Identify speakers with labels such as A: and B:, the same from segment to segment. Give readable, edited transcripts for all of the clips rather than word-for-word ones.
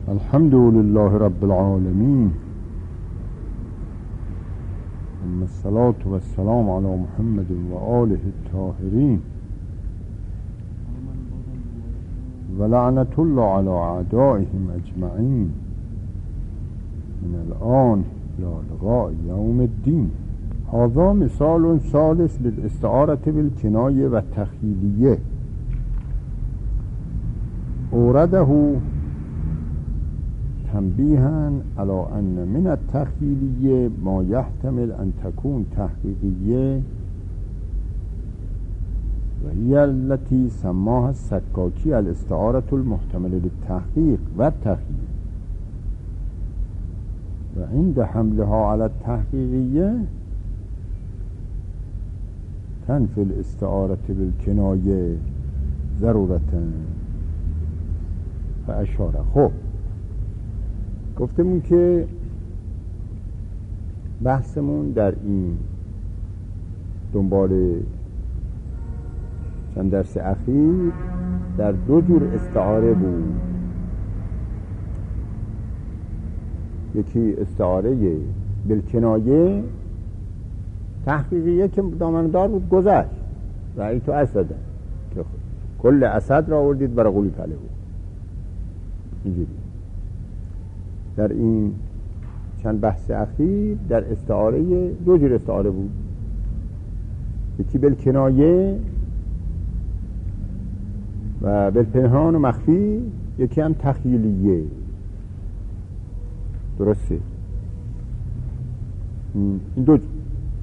A: الحمد لله رب العالمين، ثم الصلاة والسلام على محمد وآله الطاهرين، ولعنة الله على أعدائهم أجمعين من الآن إلى لقاء يوم الدين. هذا مثال ثالث للاستعارة بالكناية والتخيلية، أورده تنبيها على أن من التخيلية ما يحتمل أن تكون تحقيقية، وهي التي سماها السكاكي الاستعارة المحتملة للتحقيق والتخيل. وعند حملها على التحقيقية تنفي الاستعارة بالكناية ضرورة. فأشار. خب گفتمون که بحثمون در این دنبال چند درس اخیر در دو جور استعاره بود. یکی استعاره بالکنایه تحقیقیه که دامندار بود، گذشت رأی تو اسد که کل اسد را آوردید برای قولی پله بود. اینجوری در این چند بحث اخیر در استعاره دو جور استعاره بود، یکی بالکنایه و بالپنهان و مخفی، یکی هم تخیلیه. درسته؟ این دو جور.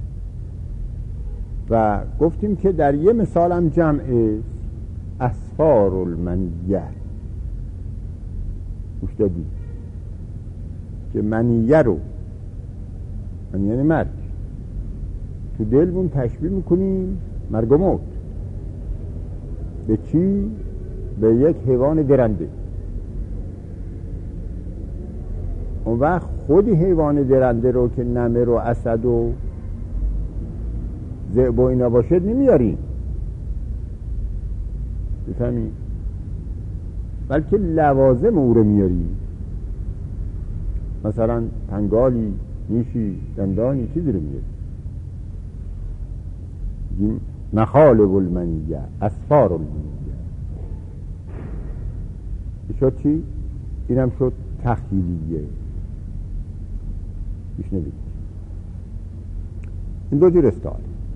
A: و گفتیم که در یه مثال هم جمع اسفار المنیه گوش دادیم که منیه رو، من یعنی مرگ، تو دلمون تشبیه میکنیم مرگ و موت. به چی؟ به یک حیوان درنده. اون وقت خودی حیوان درنده رو که نمر و اسد و ذئب و اینا باشد نمیاریم، بفهمی؟ بلکه لوازم او رو میاریم، مثلا پنگالی، نیشی، دندانی، چیزی رو میاریم. این مخالب المنیه، اسفار المنیه. شد چی؟ اینم شد تخیلیه. میشنوید؟ این دو جور استعاره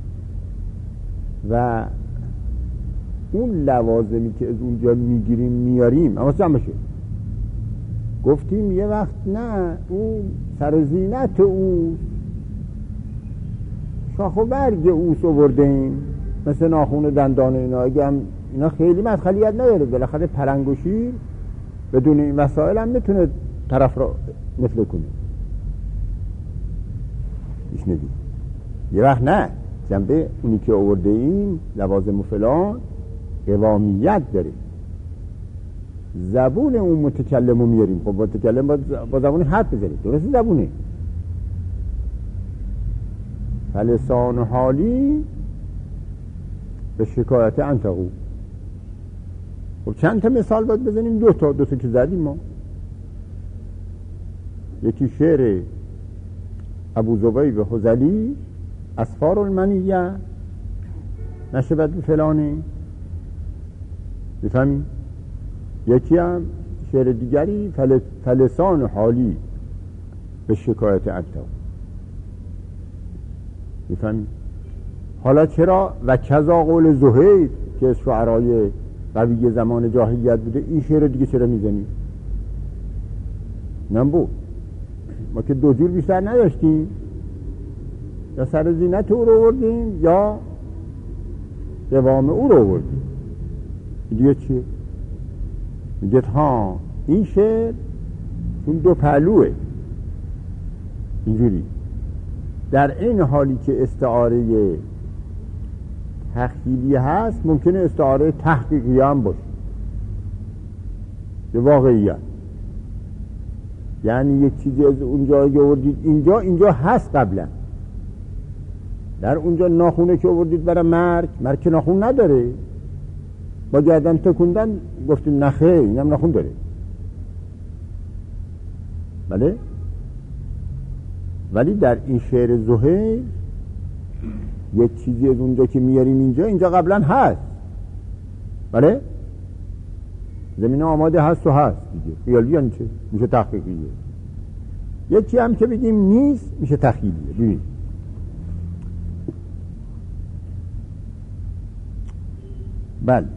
A: و اون لوازمی که از اونجا میگیریم میاریم، اما جمع بشه. گفتیم یه وقت نه، اون سر زینت اوست، شاخ و برگ اوست آوردیم، مثل ناخون و دندان اینا. اگه هم اینا خیلی مدخلیت نداره، بالاخره پلنگ و شیر بدون این وسایل هم میتونه طرف را نفله کنه. میشنوید؟ یه وقت نه، جنبه اونی که آورده این لوازم و فلان قوامیت داره. زبون اون متکلم رو میاریم. خب متکلم با زبون حرف بزنه، درسته زبونه. فلسان حالی به شکایت انتقو. خب چند تا مثال باید بزنیم؟ دو تا که زدیم ما. یکی شعر ابو زبیب حذلی اسفار المنیه نشبت به فلانی، بفهمی؟ یکی هم شعر دیگری فلسان حالی به شکایت انتو، بفهمی؟ حالا چرا و کذا قول زهیر که از شعرهای قوی زمان جاهلیت بوده، این شعر دیگه چرا میزنی؟ نمبو ما که دو جور بیشتر نداشتیم، یا سر زینت او رو آوردیم یا قوام او رو آوردیم. دیگه چیه؟ میگه ها این شعر اون دو پهلوه. اینجوری در این حالی که استعاره تخیلی هست، ممکنه استعاره تحقیقی هم باشه، به واقعیت. یعنی یک چیزی از اونجا که آوردید اینجا هست قبلا. در اونجا ناخونه که آوردید برای مرگ که ناخون نداره، با گردن تکوندن گفتیم نخه اینم ناخون داره. بله. ولی در این شعر زهیر یک چیزی از اونجا که میاریم اینجا قبلا هست. بله، زمینه آماده هست و هست دیگه. خیالی یعنی چه؟ میشه تحقیقیه. یکی هم که بگیم نیست میشه تخیلیه. ببین بله،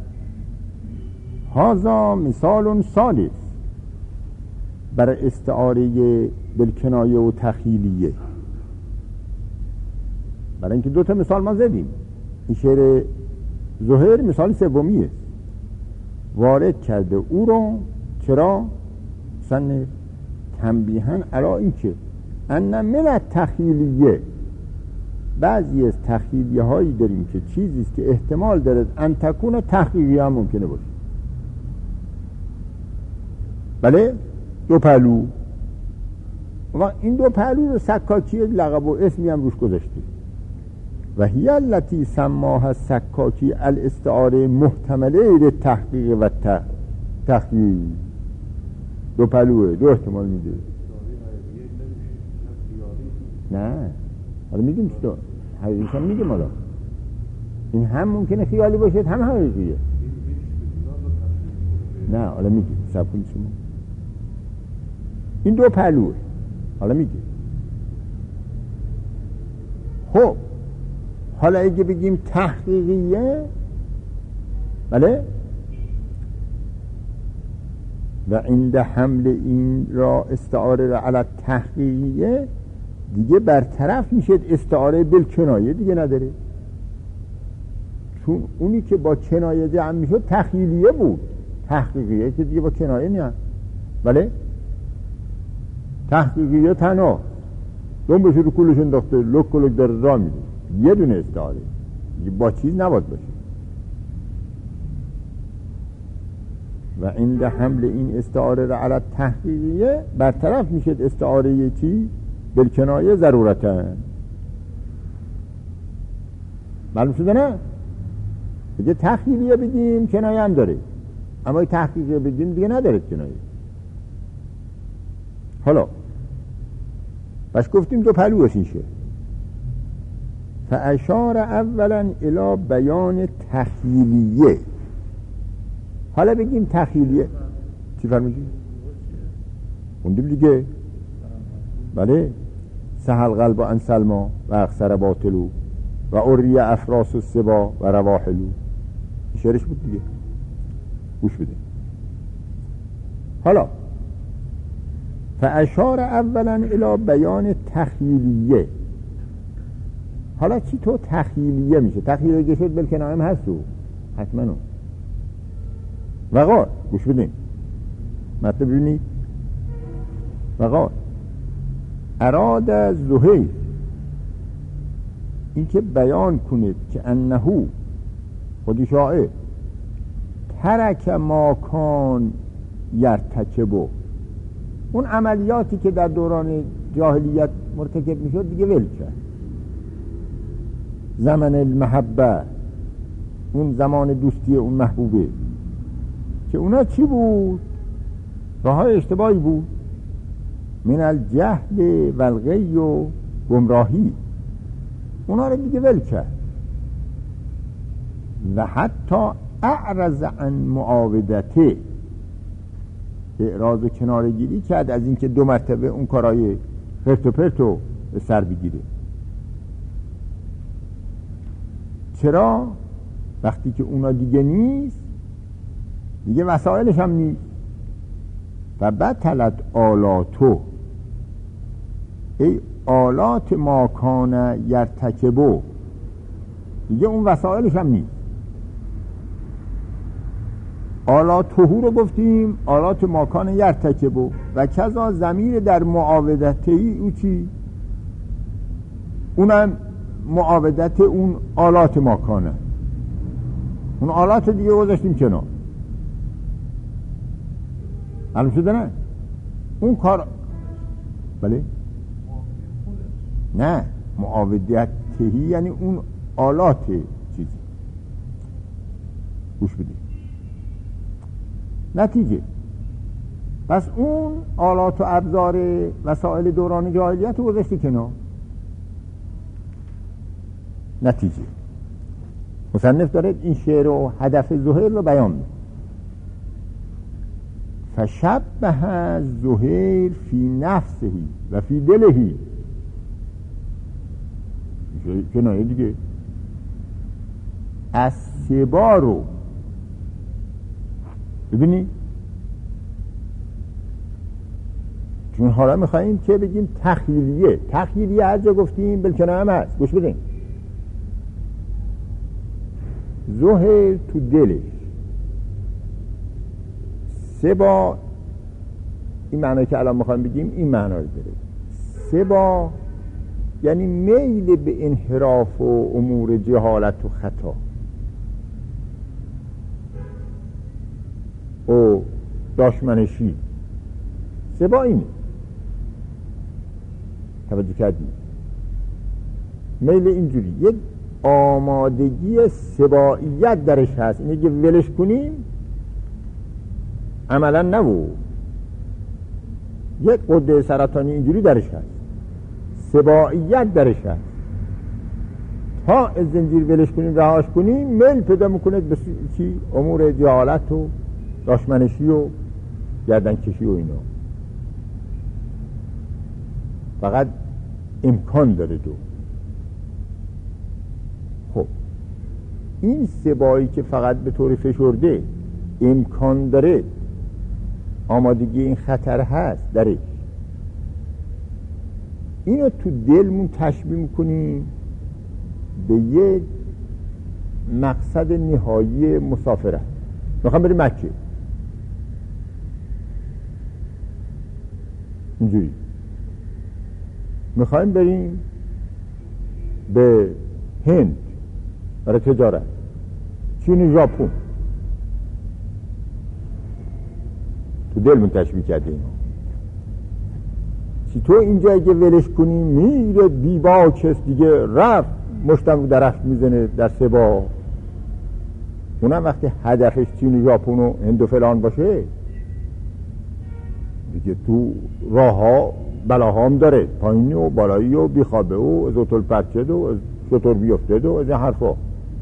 A: هذا مثال ثالث برای استعاره بالکنایه و تخیلیه. برای اینکه دو تا مثال ما زدیم. این شعر زهیر مثال سومیه، وارد کرده او رو. چرا؟ مثلا تنبیهاً علی این که ان من التخیلیه، بعضی از تخیلیه هایی داریم که چیزی است که احتمال داره ان تکون تحقیقی هم ممکنه باشه. بله، دو پهلو. و این دو پهلو رو سکاکی لقب و اسمی هم روش گذاشته. و هی التی سماها سکاکی الاستعاره محتمله للتحقیق و تخییل. دو پهلوه، دو احتمال میده. نه حالا میگیم چطور حقیقیشان میگیم. حالا این هم ممکنه خیالی باشه هم حقیقیه. نه حالا میگیم سب کنید شما. این دو پهلوه. حالا میگیم خب حالا اگه بگیم تحقیقیه، بله، و عند حمل این را استعاره را علی تحقیقیه، دیگه برطرف میشه استعاره بالکنایه دیگه نداره. چون اونی که با کنایه جمع میشد تخیلیه بود، تحقیقیه که دیگه با کنایه نه. بله، تحقیقیه تنها دون بشه رو کلش انداخته لک کلک در راه میده، یه دونه استعاره با چیز نباید باشه. و عند حمل این استعاره را علی تحقیقیه برطرف میشه استعاره چی؟ بالکنایه ضرورتا. معلوم شده نه؟ اگه تخیلیه بگیم کنایه هم داره، اما تحقیقیه بگیم دیگه نداره کنایه. حالا بس گفتیم دو پهلوش این شه. فاشار اولا الی بیان تخیلیه. حالا بگیم تخیلیه چی فرمودی؟ خوندیم دیگه. بله، سهل قلب عن سلما و اخسر باطلو و اریه افراس السبا و رواحلو. شعرش بود دیگه، گوش بده. حالا فاشار اولا الی بیان تخیلیه. حالا چی تو تخیلیه میشه؟ تخیلیه که شد بالکنایه هم هست تو حتما. وقال گوش بدین مطلب ببینید. وقال اراد زهیر این که بیان کنید که انهو خودی شاعر ترک ما کان یرتکبو، اون عملیاتی که در دوران جاهلیت مرتکب میشد دیگه ول کرد. زمان المحبه، اون زمان دوستی اون محبوبه که اونا چی بود؟ راههای اشتباهی بود. من الجهل و الغی و گمراهی، اونا رو دیگه ول کرد. و حتی اعرض عن معاودته، اعراض و کنارگیری کرد از اینکه دو مرتبه اون کارهای خرت و پرتو به سر بگیره. چرا؟ وقتی که اونا دیگه نیست، دیگه وسایلش هم نیست. و بطلت آلاتو، ای آلات ما کان یرتکبو، دیگه اون وسایلش هم نیست. آلاتوهو رو گفتیم، آلات ما کان یرتکبو. و کذا ضمیر در معاودته او چی؟ اونم معاودت اون آلات ما کانه. اون آلات دیگه گذاشتیم کنار. معلوم شده نه؟ اون کار بله؟ نه، معاودتهی یعنی اون آلات چیزی. گوش بدید. نتیجه پس اون آلات و ابزار وسایل دوران جاهلیت رو گذاشتی کنار. نتیجه مصنف داره این شعر و هدف زهیر رو بیان می‌کنه. فشبه زهیر فی نفسه و فی دلهی. کنایه دیگه از سبا رو ببینی، چون حالا میخواییم که بگیم تخیلیه هر جا گفتیم بالکنایه هم هست. گوش بدین، زهیر تو دلش سبا، این معنی که الان میخوایم بگیم این معنی رو داره. سبا یعنی میل به انحراف و امور جهالت و خطا و دشمنشی. سبا اینه، توجه کردی؟ میل اینجوری، یک آمادگی سباییت درش هست. اینه که ولش کنیم عملا نبو، یک قده سرطانی اینجوری درش هست، سباییت درش هست. تا از زنجیر ولش کنیم رهاش کنیم میل پیدا میکنه به چی؟ امور جهالت و دشمنشی و گردنکشی و اینا. فقط امکان داره دو. خب این سبایی که فقط به طور فشرده امکان داره، آمادگی این خطر هست درش، اینو تو دلمون تشبیه میکنیم به یک مقصد نهایی مسافرت. میخوام بریم مکه، اینجوری میخوایم بریم به هند برای تجارت، چین و ژاپن، تو دلمون تشبیه کرده اینا. چی تو اینجا اگه ولش کنی میره بیباکس دیگه، رفت مشتم رو درخت میزنه در سبا. اونم وقتی هدفش چین و ژاپن و هند و فلان باشه دیگه، تو راه ها بلاها هم داره، پایینی و بالایی و بیخوابه و از اتول پرچد و از شطور بیفتد و از این حرفا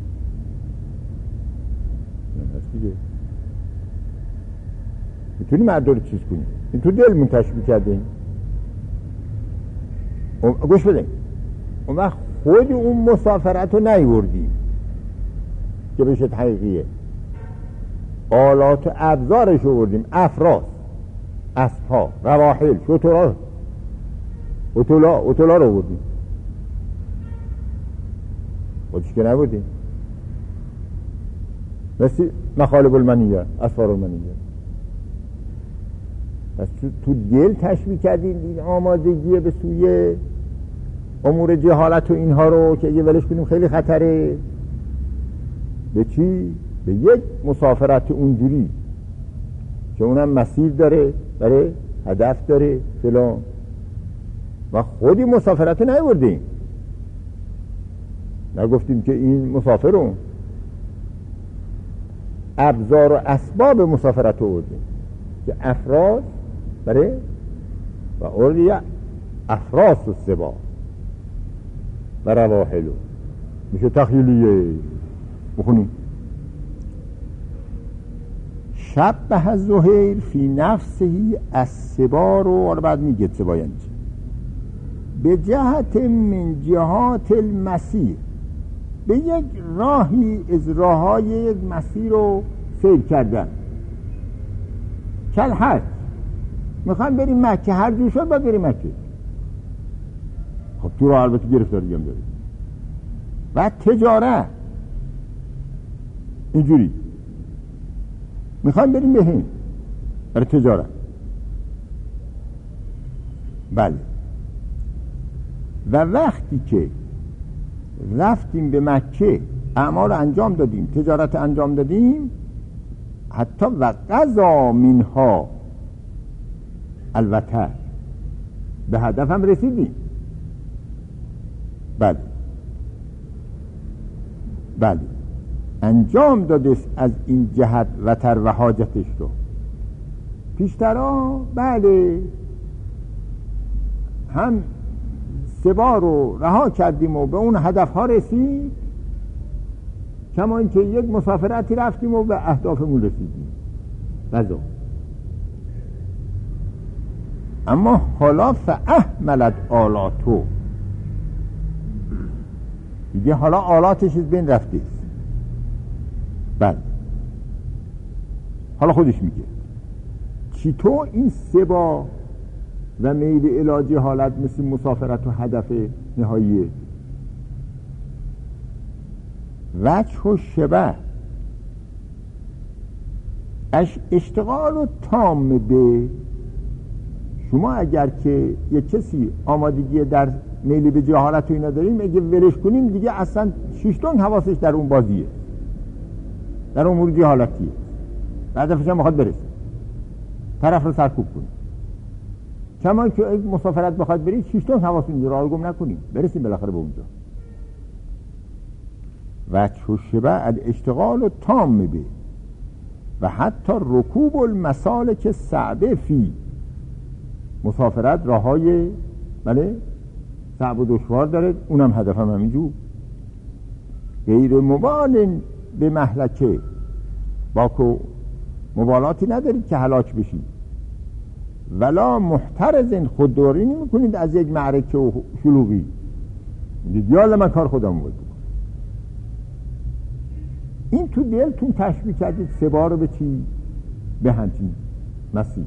A: دیگه. میتونی مرد رو چیز کنی، این تو دل منتشبی کرده این. گوش بدین، اون وقت خود اون مسافرت رو نیوردی که بشه حقیقیه، آلات و ابزارش رو بردیم، افراس، اسبها، رواحل، شطورها، اتولا رو بردیم، خودش که نبودیم. مثل مخالب المنیه، اسفار المنیه. پس تو دل تشبیه کردیم این آمادگی به سوی امور جهالت و اینها رو که اگه ولش کنیم خیلی خطره. به چی؟ به یک مسافرت اونجوری که اونم مسیر داره، برای هدف داره فلان، و خودی مسافرت نیوردیم، نگفتیم که این مسافرون، ابزار و اسباب مسافرت رو بردیم که افراد برای و اولی افراس و سبا و رواحلو میشه تخیلیه. بخونیم شبه زهیر فی نفسه از سبا رو، حالا بعد میگه سبا یعنی چی؟ به جهت من جهات المسیر، به یک راهی از راههای یک مسیر رو سیر کردن. کل حج، میخوایم بریم مکه، هر جور شد باید بریم مکه. خب تو راه البته گرفتاری هم داریم. و تجارت اینجوری، میخوایم بریم به هند برای تجارت. بله، و وقتی که رفتیم به مکه، اعمال انجام دادیم، تجارت انجام دادیم، حتی و قضا منها الوتر، به هدف هم رسیدیم. بله بله، انجام داده از این جهت وتر و حاجتش رو. پیشترا بله هم سبا رو رها کردیم و به اون هدف ها رسید، کما اینکه یک مسافرتی رفتیم و به اهدافمون رسیدیم. بذار اما حالا فاحملت آلاتو، دیگه حالا آلاتش از بین رفته است. بله حالا خودش میگه چطور این سبا و میل علاجی حالت مثل مسافرت و هدف نهاییه. وجه و شبه اشتغال و تام به شما، اگر که یک کسی آمادگی در میل به جهالت و اینا داریم، اگه ولش کنیم دیگه اصلا شیشتون حواسش در اون بازیه، در امور جهالتیه، هدفش هم بخواد برسه، طرف رو سرکوب کنیم. کما که اگه مسافرت بخواد برید شیشتون حواستون راه رو گم نکنیم، برسیم بالاخره به اونجا. وجه و شبه الاشتغال و تام به و حتی رکوب المسالک صعبه فی، مسافرت راهای بله صعب و دشوار داره، اونم هدفم همینجور. غیر مبال به مهلکه، باکو مبالاتی ندارید که هلاک بشید، ولا محترزین، خودداری نمی کنید از یک معرکه و شلوغی، دیال من کار خودم بود. این تو دلتون تشبیه کردید سبا رو به چی؟ به همچین مسیح.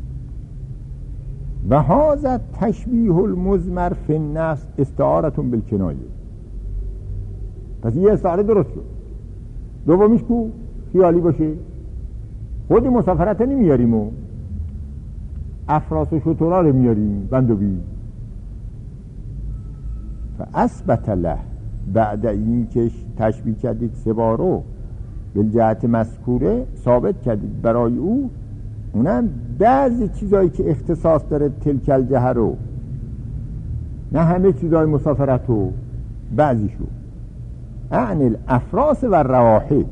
A: و هذا تشبیه المزمر فی النفس استعارتون بالکنایه. پس یه استعاره درست شد. دومیش کو خیالی باشه، خود مسافرت نمیاریم و افراس و شطورا رو میاریم بندوبی. فاثبت له، بعد این که تشبیه کردید سبا رو به جهت مذکوره ثابت کردید برای او، اونم بعضی چیزایی که اختصاص داره تلکل جهه رو، نه همه چیزای مسافرت رو، بعضیشو. اعنی الافراس و رواحل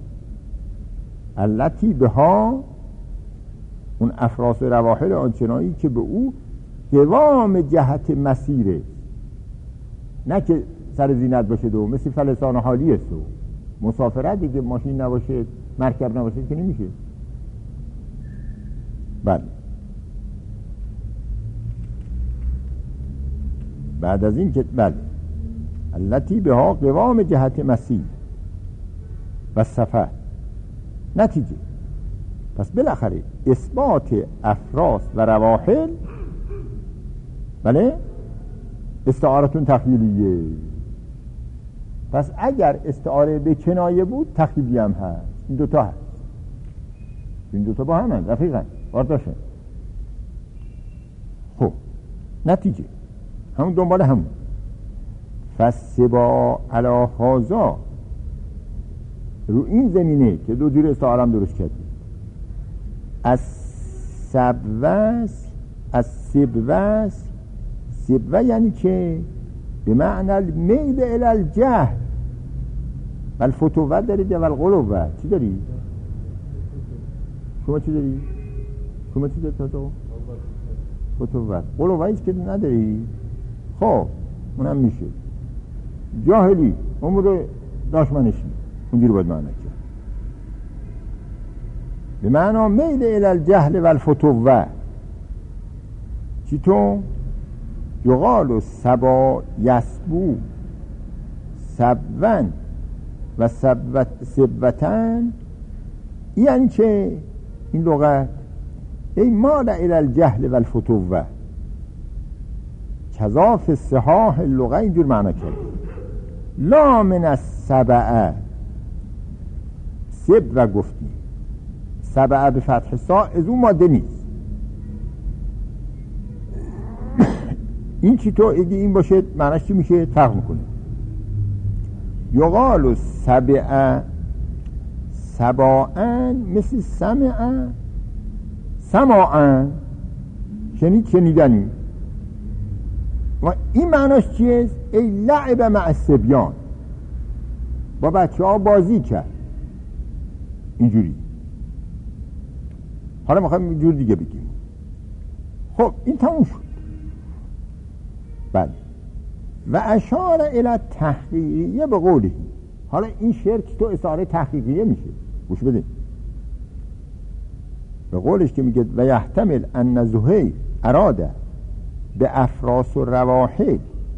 A: التي بها، اون افراس و رواحل آنچنانی که به او دوام جهت مسیره، نه که سر زینت باشه دو مثل فلسان حالی است. و مسافرت دیگه ماشین نباشه مرکب نباشه که نمیشه. بله بعد از این که بله التي بها قوام جهت مسیر و سفر، نتیجه پس بالاخره اثبات افراس و رواحل بله استعارتون تخیلیه. پس اگر استعاره به کنایه بود تخیلی هم هست. این دوتا هست، این دوتا با هم هست، رفیقن بارداشن. خب نتیجه همون دنبال همون. فسبا علی هذا، رو این زمینه که دو جور استعاره هم درست کردیم، از سبوس، از سبوس، سبوه یعنی که به معنی المیل الی الجهل و الفتوه دارید و الغلوه. چی داری؟ شما چی داری؟ شما چی داری تو؟ فتوه. غلوه ایست که نداری؟ خب اونم میشه جاهلی، امور داشمنشی، اونجوری باید معنی کرد. به معنی میل الی الجهل و الفتوه. چی تو؟ یقال سبا یسبو سبون و سبوتن، یعنی که این لغت ای مال الی الجهل و الفتوه کذاف الصحاح اللغه اینجور معنی کرد. لا من السبعه، سبوه گفتیم، سبعه به فتح سا از اون ماده نیست. این چی تو اگه این باشه معنیش چی میشه؟ فرق میکنه. یقال سبعه سباعن مثل سمعه سماعن، شنیدنی. و این معنیش چیه؟ ای لعب مع الصبیان، با بچه ها بازی کرد. اینجوری حالا میخوایم جور دیگه بگیم. خب این تموم شد. بله. و اشار الی تحقیقیه به قوله. حالا این شعر تو اشاره تحقیقیه میشه. گوش بدین. به قولش که میگه و یحتمل ان زهیر اراده به افراس و رواحل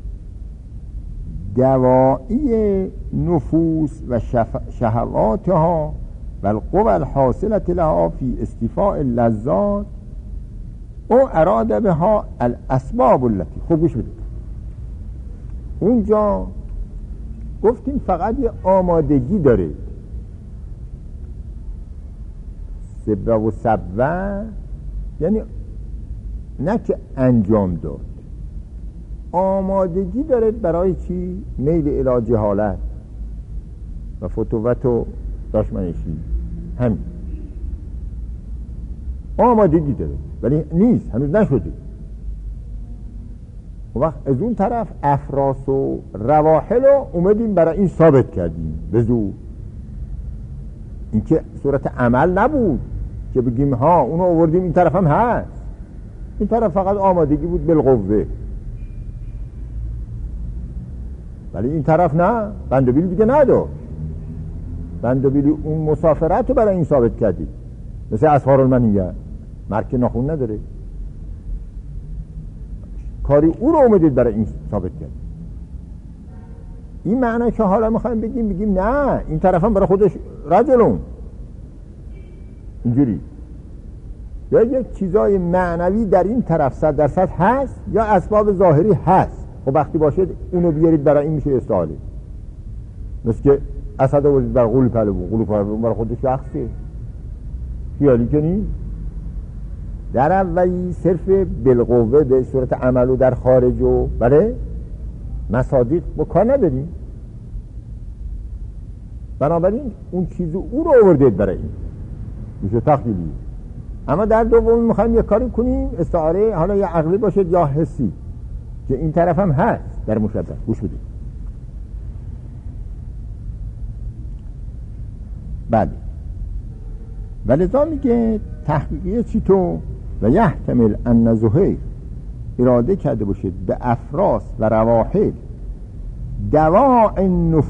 A: دوایی نفوس و شهواتها و القوى الحاصلة لها فی استیفاء اللذات او اراده بها الاسباب التي. خب گوش بدید، اونجا گفتیم فقط یه آمادگی داره، سبه و سبه، یعنی نه که انجام داد، آمادگی داره برای چی؟ میل الی جهالت و فتوت و دشمنشی. همین آمادگی داره ولی نیست، هنوز نشده. و وقت از اون طرف افراس و رواحل رو اومدیم برای این ثابت کردیم به زور. این که صورت عمل نبود که بگیم ها اونو آوردیم این طرف هم هست، این طرف فقط آمادگی بود بالقوه، ولی این طرف نه، بندوبیل دیگه نداشت. بندوبیل اون مسافرت رو برای این ثابت کردیم، مثل اظهار المنیه، مرک ناخون نداره، کاری او رو اومدید برای این ثابت کرد. این معنی که حالا میخوایم بگیم نه این طرف هم برای خودش رجلون اینجوری، یا یک چیزای معنوی در این طرف 100% هست یا اسباب ظاهری هست. و وقتی باشه اونو بیارید برای این میشه استعاله. مثل که اسد آورید بر غول پهلوان برای خودش شخصی خیالی که نیست. در اولی صرف بالقوه به صورت عمل و در خارج و بله مصادیق با کار نداریم، بنابراین اون چیزو او رو آوردید برای این میشه تخیلی. اما در دوم میخوایم یه کاری کنیم استعاره، حالا یا عقلی باشه یا حسی، که این طرف هم هست در مشبه. گوش بدید. بله، ولذا میگه تحقیقیه چی تو و یحتمل ان زهیر اراده کرده باشید به افراس و رواحل دواء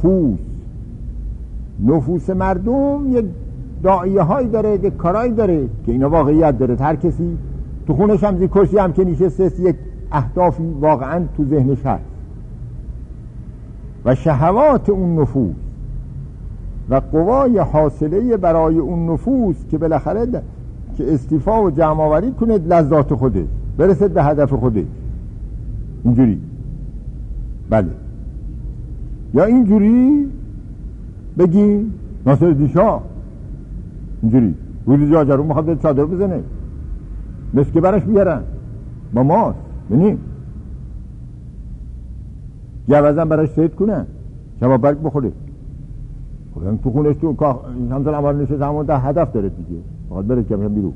A: نفوس مردم یک داعیه هایی داره، یک کارایی داره که اینا واقعیت داره. هر کسی تو خونش هم زی کرسی هم که نشسته یک اهدافی واقعا تو ذهنش هست و شهوات اون نفوس و قوای حاصله برای اون نفوس که بالاخره که استیفا و جمع آوری کنه لذات خودش، برسد به هدف خودش. اینجوری بله، یا اینجوری بگیم ناصرالدین شاه اینجوری روزی جاجرو میخواد به چادر بزنه، مسکه برش بیارن با ماست بینیم گوزن برش سید کنن شباب برگ بخوره. خب تو خونش تو همزال عمال نشست همون ده هدف داره دیگه، باید بره که بیرون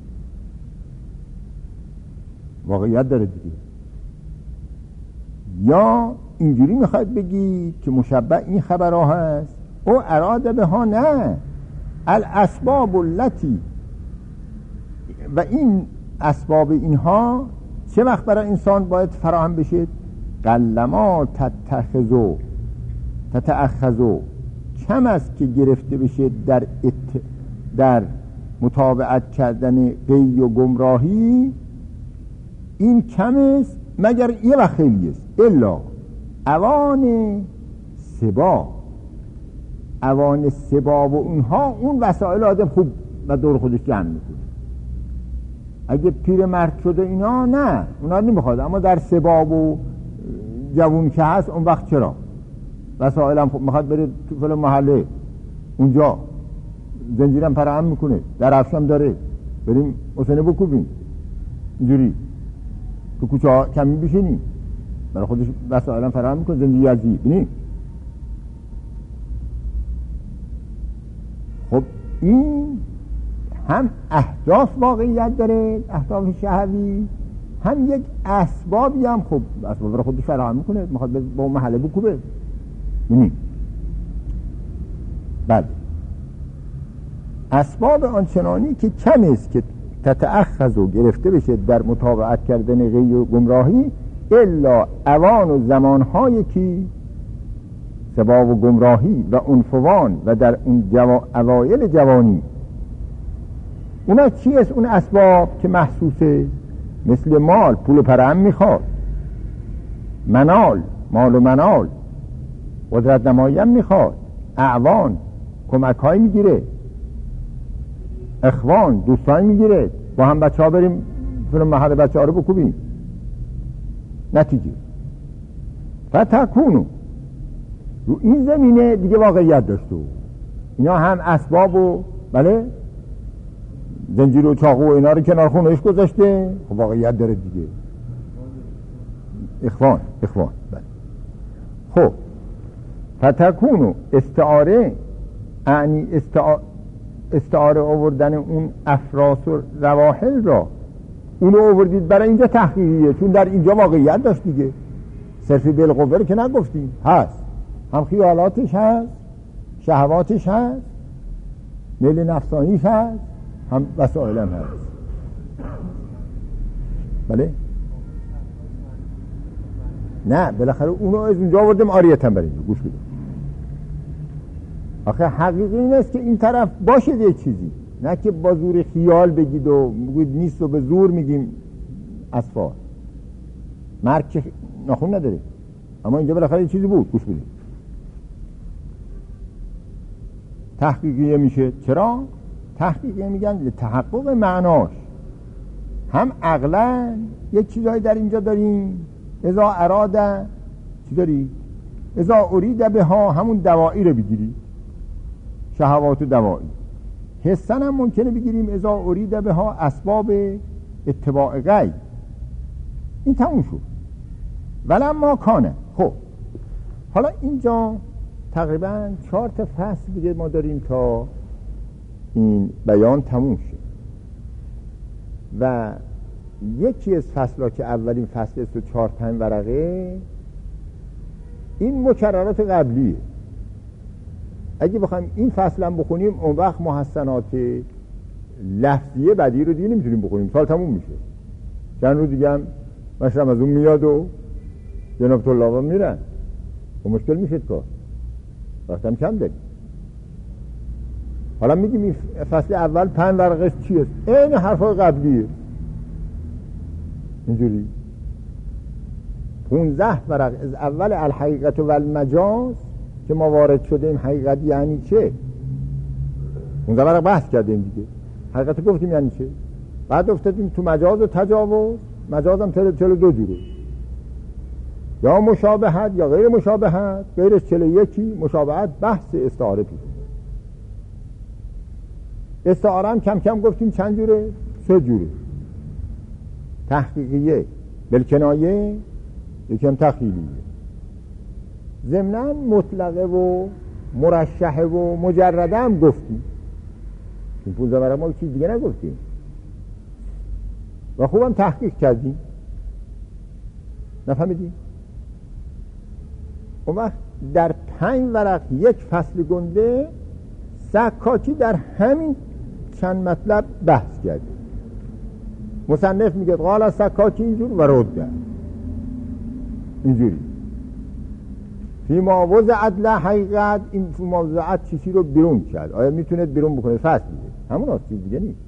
A: واقعیت داره دیگه. یا اینجوری میخواد بگی که مشبه این خبرها هست او اراده به ها نه الاسباب التي، و این اسباب اینها چه وقت برای انسان باید فراهم بشه؟ قلما تتأخذو کم است که گرفته بشه در متابعت کردن غی و گمراهی، این کم است مگر یه وقت خیلی است. الا اوان سبا و اونها، اون وسایل آدم خوب و دور خودش جمع میکنه. اگه پیر مرد شده اینا نه، اونا نمیخواد، اما در سبا و جوون که هست اون وقت چرا وسایلم خوب میخواد بره تو فلان محله اونجا زنجیرم پرهم میکنه، در افشم داره، بریم حسینه بکوبیم اینجوری تو کوچه ها کمی بشینیم، برای خودش وسایلم فراهم میکنه زندگی ازی بینیم. خب این هم اهداف واقعیت داره، اهداف شهوی، هم یک اسبابی هم خب اسباب برای خودش فراهم میکنه، میخواد با اون محله بکوبه بینیم. بله، اسباب آنچنانی که کم است که
B: تتأخذ و گرفته بشه در مطابقت کردن غی و گمراهی الا اوان و زمانهایی که سبا و گمراهی و عنفوان و در اون اوایل جوانی. اونا چی است؟ اون اسباب که محسوسه، مثل مال، پول و پرهم میخواد، منال، مال و منال، قدرت نمایی هم میخواد، اعوان، کمک های میگیره، اخوان، دوستان میگیره، با هم بچه ها بریم فرم محل بچه ها رو بکوبیم. نتیجه فتکونو رو این زمینه دیگه واقعیت داشته. اینا هم اسباب و بله زنجیر و چاقو و اینا رو کنار خونش گذاشته، خب واقعیت داره دیگه. اخوان بله. خب فتکونو استعاره، یعنی استعاره آوردن اون افراس و رواحل را اونو آوردید برای اینجا تحقیقیه، چون در اینجا واقعیت داشت دیگه. صرفی بالقوه رو که نگفتیم، هست، هم خیالاتش هست، شهواتش هست، میل نفسانیش هست، هم وسائل هم هست. بله نه بالاخره اونو از اونجا آوردیم آریت هم برای اینجا. گوش بدید، آخه حقیقی این است که این طرف باشه یه چیزی، نه که با زور خیال بگید و بگید نیست و به زور میگیم اصفار. مرگ که ناخون نداره، اما اینجا بالاخره یه چیزی بود. گوش بدید، تحقیقیه میشه. چرا؟ تحقیقیه میگن تحقق معناش. هم عقلا یک چیزایی در اینجا داریم، اذا اراده چی داری؟ اذا ارید به ها همون دوائی رو بگیری، شهوات و دوائی. حسن هم ممکنه بگیریم اذا ارید به ها اسباب اتباع غی. این تموم شد. ولما کانه. خب حالا اینجا تقریبا 4 تا فصل دیگه ما داریم تا این بیان تموم شد و یکی از فصل‌ها که اولین فصل است و 4-5 ورقه، این مکررات قبلیه. اگه بخوایم این فصل هم بخونیم اون وقت محسنات لفظیه بعدی رو دیگه نمیتونیم بخونیم، سال تموم میشه. چند روز دیگه هم مشرم از اون میاد و جناب طلابا میرن و مشکل میشه کار، وقت هم کم داریم. حالا میگیم این فصل اول 5 ورقش چی است؟ این حرفای قبلیه. اینجوری 15 ورق از اول الحقیقت و المجاز که ما وارد شدیم. حقیقت یعنی چه؟ 15 ورق بحث کردیم دیگه. حقیقت گفتیم یعنی چه، بعد افتادیم تو مجاز و تجاوز. مجاز هم 42 جوره، یا مشابهت یا غیر مشابهت. غیرش 41. مشابهت بحث استعاره بود. استعاره هم کم کم گفتیم چند جوره؟ 3 جوره. تحقیقیه، بالکنایه، یکم تخیلیه. ضمناً مطلقه و مرشحه و مجرده هم گفتیم. این 15 ورقه ما چیز دیگه نگفتیم و خوبم تحقیق کردیم. نفهمیدیم؟ اون وقت در 5 ورق یک فصل گنده سکاتی در همین چند مطلب بحث کردیم. مصنف میگه قال سکاتی اینجور و رده اینجوری فی ما وضعت لحقیقت. این فی ما وضعت چیزی رو بیرون کرد، آیا میتونه بیرون بکنه؟ فصل دیگه همون هست، چیز دیگه نیست.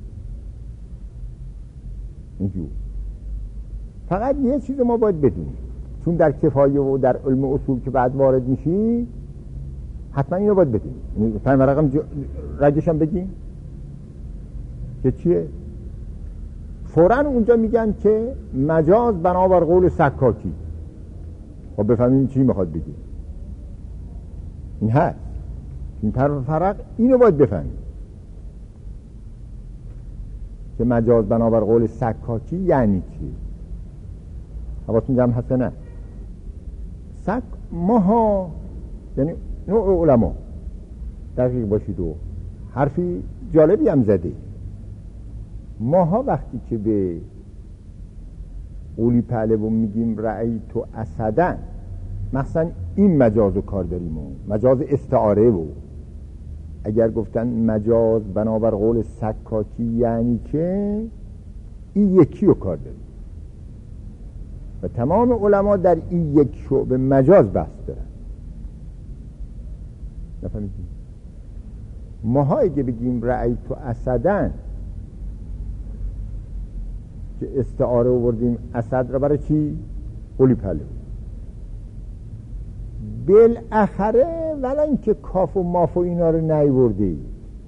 B: اینجور فقط یه چیز ما باید بدونیم، چون در کفایه و در علم اصول که بعد وارد میشی حتما اینو باید بدونیم. 5 ورقم رگش هم بگیم که چیه. فوراً اونجا میگن که مجاز بنابر قول سکاکی. خب بفهمیم چی میخواد بگه. این هست این فرق اینو باید بفهمیم که مجاز بنابر قول سکاکی یعنی چی. حواستون جمع هست نه؟ سک ماها یعنی نوع علما دقیق باشید و حرفی جالبی هم زده. ماها وقتی که به قولی پهلوان میگیم رأی تو اسدن، مثلا این مجاز و کار داریم و مجاز استعاره. و اگر گفتن مجاز بنابر قول سکاکی یعنی که این یکی رو کار داریم و تمام علما در این یک شعبه مجاز بحث دارن. نفهمیدیم؟ ماها اگه بگیم رأیت اسدن که استعاره آوردیم اسد را برای چی؟ قلی پلو. بالاخره ولن که کاف و ماف و اینا رو نیوردی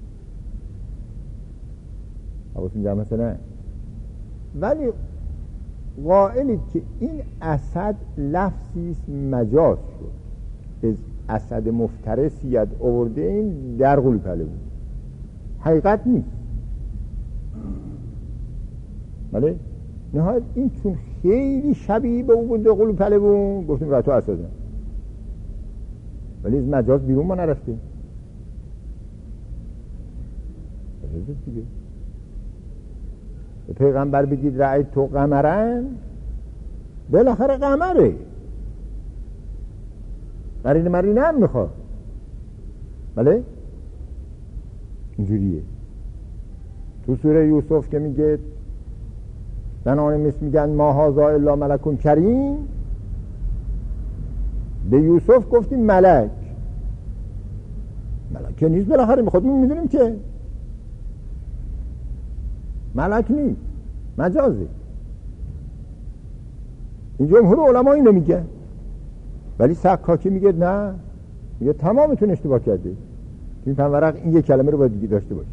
B: حواستون جمع نه، ولی قائلید که این اسد لفظیست مجاز شد، از اسد مفترسیت آورده این در قلی پلو حقیقت نیست. بله نهایت این چون خیلی شبیه به او بوده قلی پلو گفتیم رأیت اسدن، ولی از مجاز بیرون ما نرفتیم. دیگه به پیغمبر بگید رأیت تو قمرن، بالاخره قمره، قرینه مرینه هم میخواد. بله اینجوریه. تو سوره یوسف که میگه زنان مصر میگن ما هذا الا ملک کریم، به یوسف گفتیم ملک. ملک که نیست، بالاخره خودمون میدونیم که ملک نیست، مجازه. این جمهور علما اینو میگه، ولی سکاکی میگه نه، میگه تمامتون اشتباه کرده، این پنورق این یک کلمه رو باید دیگه داشته باشه.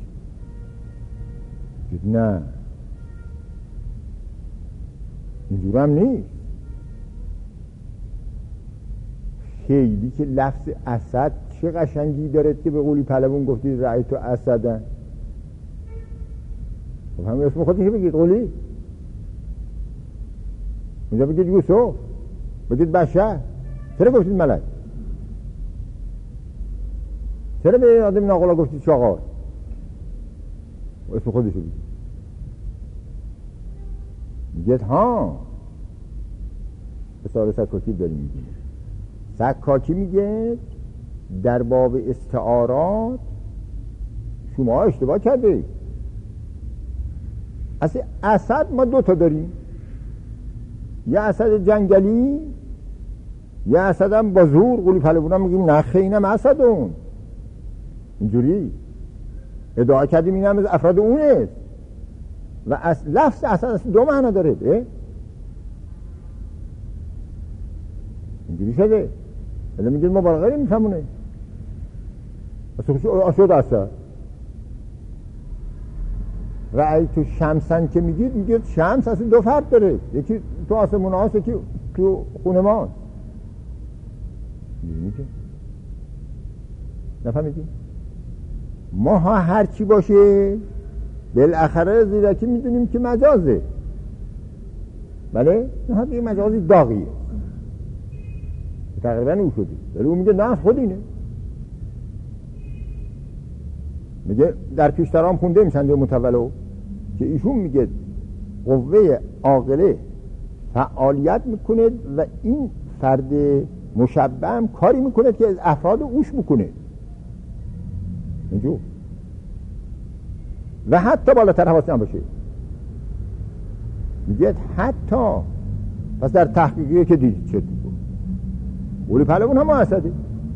B: نه اینجور هم نیست. خیلی که لفظ اسد چه قشنگی داره که به قولی پهلوان گفتید رأیت اسدن. خب همین اسم خودش بگید قولی، اونجا بگید یوسف، بگید بشر، چرا گفتید ملک؟ چرا به آدم ناقلا گفتید شاقار؟ اسم خودش بگید. میگید ها مثال سکاکی داریم میگیم. سکاکی میگه در باب استعارات شما اشتباه کرده. اصلا اسد ما دو تا داریم، یه اسد جنگلی، یه اسد هم با زور قولی پهلوان میگیم نخه اینم اسدون. اینجوری ادعا کردیم این هم از افراد اونه و لفظ اسد دو معنا داره. اینجوری شده. الان میگید مبالغه نمیفهمونه. اصلا شد اسد. رأی تو شمسن که میگید شمس اصلا دو فرد داره، یکی تو آسمون هاست، یکی تو خونه ماست. نفهمیدیم؟ ما ها هرچی باشه بالاخره زیرکی میدونیم که مجازه. بله؟ نه ها یه مجازی داغیه تقریبا او شده، ولی اون میگه نه خود اینه. میگه در پیشترام خونده میشن یا متولو که ایشون میگه قوه عاقله فعالیت میکنه و این فرد مشبه هم کاری میکنه که از افراد اوش بکنه اینجور و حتی بالاتر حواسی هم باشه. میگه حتی پس در تحقیقیه که دید چه دیگه قولی پهلوان هم اسده.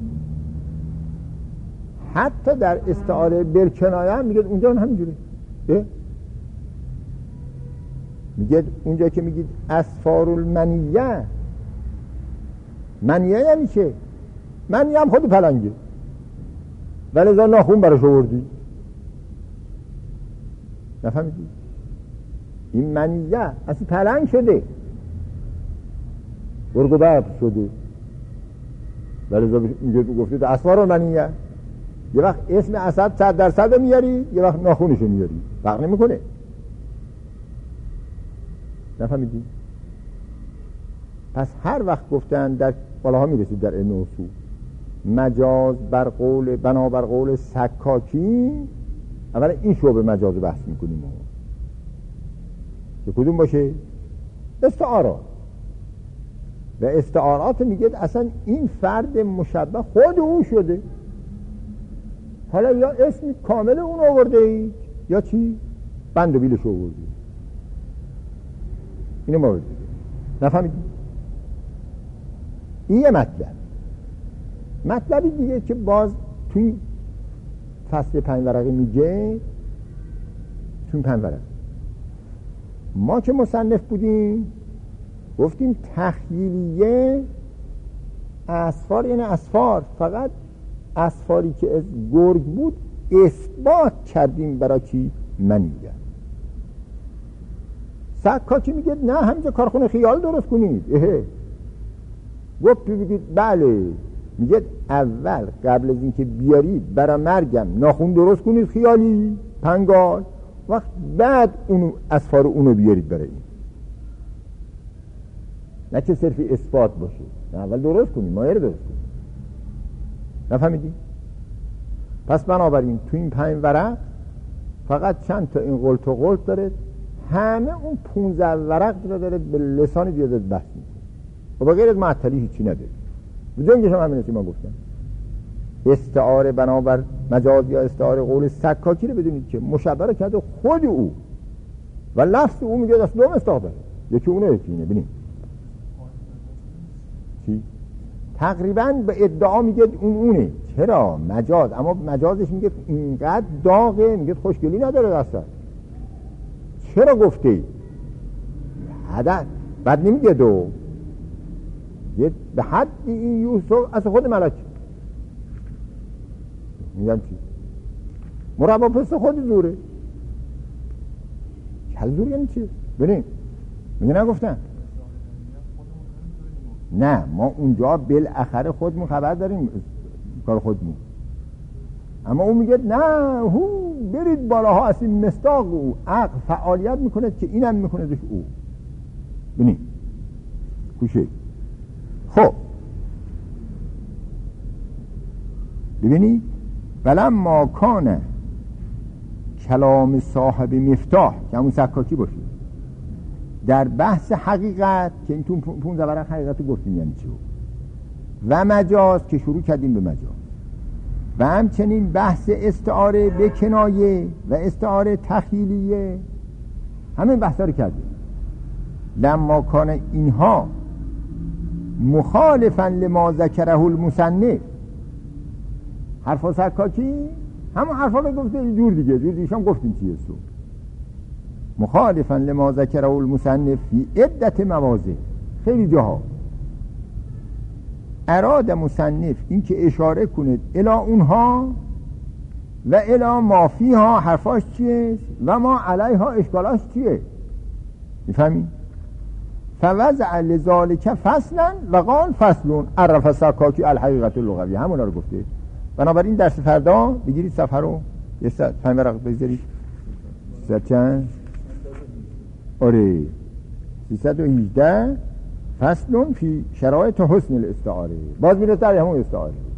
B: حتی در استعاره بالکنایه هم میگه اونجا همینجوره. میگه اونجا که میگید اسفار المنیه، منیه یعنی چه؟ منیه هم خود پلنگه ولی ازا ناخون براش آوردی. نفهمیدی؟ این منیه اصلا پلنگ شده، گرگ و ببر شده، ولی ازا میگه گفتید اسفار المنیه. یه وقت اسم اسد 100% میاری، یه وقت ناخونشو میاری، فرق نمیکنه. نفهمیدی؟ پس هر وقت گفتن در بالاها میرسید در علم اصول مجاز بر قول بنابر قول سکاکی، اولا این شعبه مجاز بحث میکنیم که کدوم باشه؟ استعارات. و استعارات میگه اصلا این فرد مشبه خود او شده، حالا یا اسم کامل اون آورده اید یا چی؟ بند و بیلش آورده. اینو ما بگیم نفهمیدی؟ این یه مطلبی دیگه که باز توی فصل 5 ورقه میگه، توی 5 ورقه ما که مصنف بودیم گفتیم تخیلیه اسفار یعنی اسفار، فقط اسفاری که از گرگ بود اثبات کردیم برای چی؟ من میگم سکاکی میگه نه همینجا کارخونه خیال درست کنید. گفت بگید بله، میگه اول قبل از اینکه بیارید برای مرگم ناخون درست کنید خیالی پنگال، وقت بعد اونو اسفار اونو بیارید برای این، نه که صرفی اثبات باشه، نه اول درست کنید مایه رو درست کنید. نفهمیدی؟ پس بنابراین تو این 5 ورق فقط چند تا این قلت و قلت داره، همه اون 15 ورق رو داره به لسان دیازت بحث میکنه و با غیر از معطلی هیچی نداره. به جنگش هم همینه که ما گفتم استعاره بنابر مجاز یا استعاره قول سکاکی رو بدونید که مشبه رو کرده خود او و لفظ او میگه دست دوم استعاره داره، یکی اونه یکی اینه. ببینید چی؟ تقریبا به ادعا میگه اونه. چرا؟ مجاز، اما مجازش میگه اینقدر داغه، میگه خوشگلی نداره دسته. چرا گفته؟ حدن بعد نمیگه دو، یه به حد این یوسف از خود ملک میگم چی؟ مربا پس خود زوره. کل زور یعنی چی؟ ببین میگه نگفتن نه، ما اونجا بالاخره خودمون خبر داریم کار خودمون، اما اون میگه نه هو برید بالاها، از این مصداق او عقل فعالیت میکنه که اینم میکنه دش او. ببین کوشه. خب ببینید ولما کان کلام صاحب مفتاح که همون سکاکی باشه در بحث حقیقت، که این تو 15 ورق حقیقت رو گفتیم یعنی چی، و مجاز که شروع کردیم به مجاز، و همچنین بحث استعاره به کنایه و استعاره تخیلیه، همین بحثا رو کردیم. لما کان اینها مخالفا لما ذکره المصنف، حرفا سکاکی همون حرفا رو گفته جور دیگه هم گفتیم چیه سو مخالفا لما ذکره المصنف فی عدت مواضع، خیلی جاها اراد مصنف این که اشاره کند الی اونها و الی ما فیها، حرفاش چیه و ما علیها اشکالاش چیه، میفهمی؟ فوضع لذالک فصلا و قال فصلون عرف سکاکی الحقیقت اللغوی، همونا رو گفته. بنابراین درس فردا بگیرید صفحه رو یه ساعت 5 ورق بگذارید. 300 چند؟ آره 318 فصلون فی شرایط حسن الاستعاره، باز میره در همون استعاره.